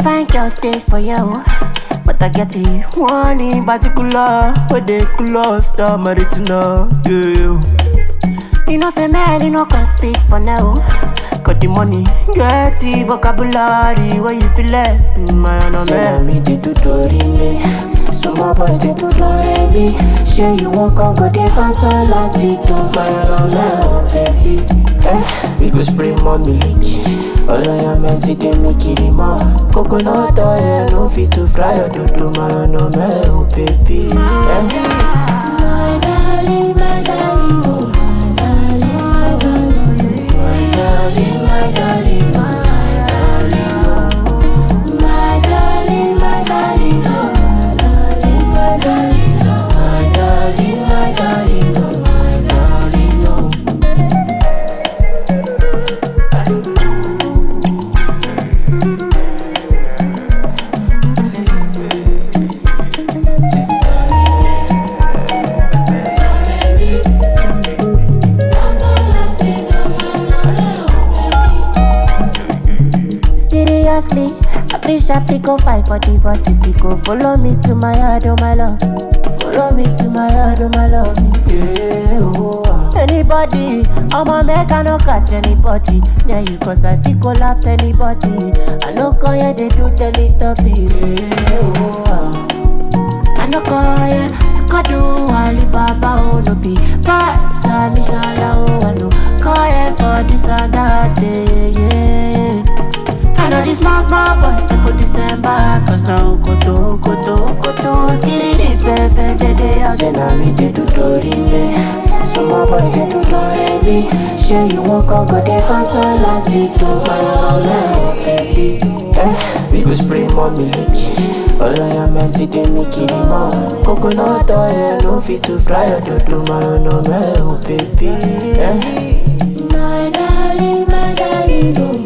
fine girls stay for you, but I get it one in particular. Where they close, start married to know. Yeah. You know, say man, you know, can speak for now. Got the money, get the vocabulary. Where you feel it, man, I'm Say me they do me. Some more boys they do me. Sure you won't come go dey fast all that it do. Man, I'm baby. We go spray more milk. All I am is they make it more. Coconut oil no fit to fry your dodo. Man, I'm baby. My darling, my darling, oh. Seriously, I feel sharply go fight for divorce. If you go follow me to my yard, oh my love. Follow me to my yard, oh my love. Yeah, oh. Anybody, I'ma make I no catch anybody. Yeah, you cause I feel collapse anybody. I no call yeah, they do Teletubbies. Yeah, oh. I no call yeah, Sukadu, Alibaba, oh no be vibes, and inshallah, oh I no call yeah for this and that day, yeah. I know these small boys they go December. Cause now koto, skitty dip, pepe, they are. Say now me they do me. Some more boys they do me. Sure you won't come go dey fast all that it do. Man, baby. We go spray more milk. All I am is they make it more. Coconut oil no fit to fry your dodo. Man, baby. My darling, oh.